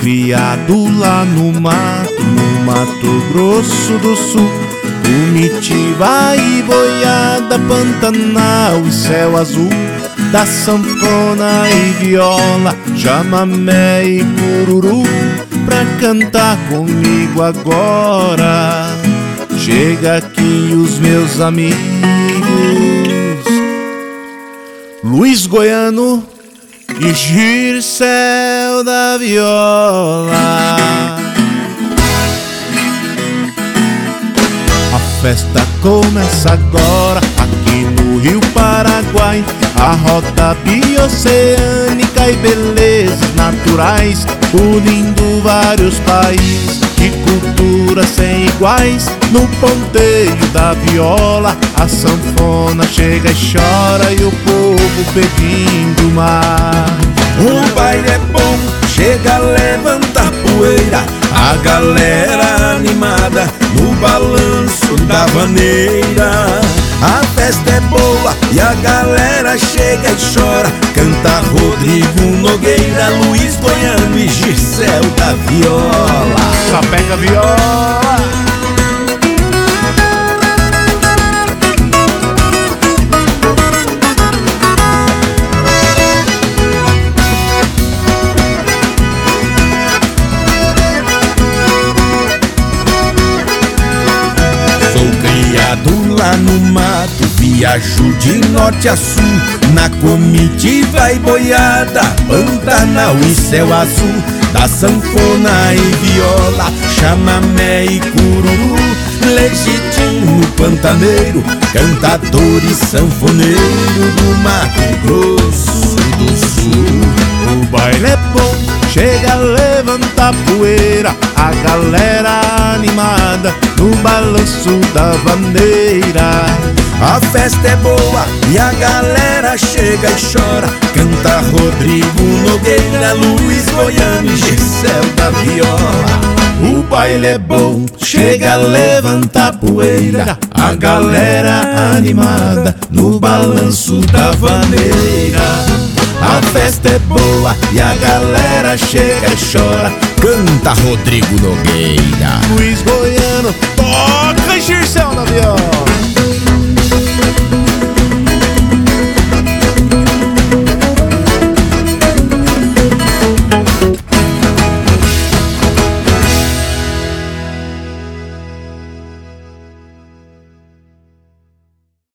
criado lá no Mato Grosso do Sul. Comitiva e boiada, Pantanal e céu azul. Da sanfona e viola, chamamé e cururu, pra cantar comigo agora. Chega aqui os meus amigos, Luiz Goiano e Gircel da viola. A festa começa agora aqui no Rio Paraguai. A roda bioceânica e belezas naturais, unindo vários países de culturas sem iguais. No ponteio da viola, a sanfona chega e chora, e o povo pedindo mais. O baile é bom, chega a levantar poeira, a galera animada no balanço da vaneira. A festa é boa e a galera chega e chora, canta Rodrigo Nogueira, Luiz Goiano e Gircel da viola. Só pega a viola. Sou criado lá no mato, viajo de norte a sul, na comitiva e boiada, Pantanal e céu azul. Da sanfona e viola, chamamé e cururu, legítimo pantaneiro, cantador e sanfoneiro do Mato Grosso do Sul. O baile é bom, chega a levantar poeira, a galera animada no balanço da bandeira. A festa é boa e a galera chega e chora, canta Rodrigo Nogueira, Luiz Goiano e Gircel da viola. O baile é bom, chega a levantar poeira, a galera animada no balanço da bandeira. A festa é boa e a galera chega e chora, canta Rodrigo Nogueira, Luiz Goiano, toca Gircel na viola.